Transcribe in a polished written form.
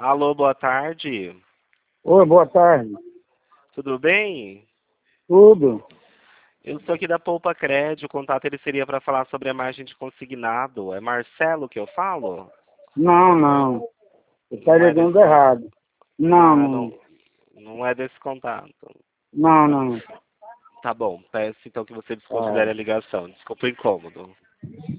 Alô, boa tarde. Oi, boa tarde. Tudo bem? Tudo? Eu sou aqui da Poupa Crédito. O contato ele seria para falar sobre a margem de consignado. É Marcelo que eu falo? Não, não. Você está Não é desse ligando contato. errado. Não, Ah, não. não é desse contato. Não, não. Tá bom. Peço então que você Ah, desconsidere a ligação. Desculpa o incômodo.